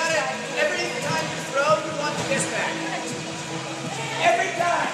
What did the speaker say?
gotta, every time you throw, you want the kiss back. Every time.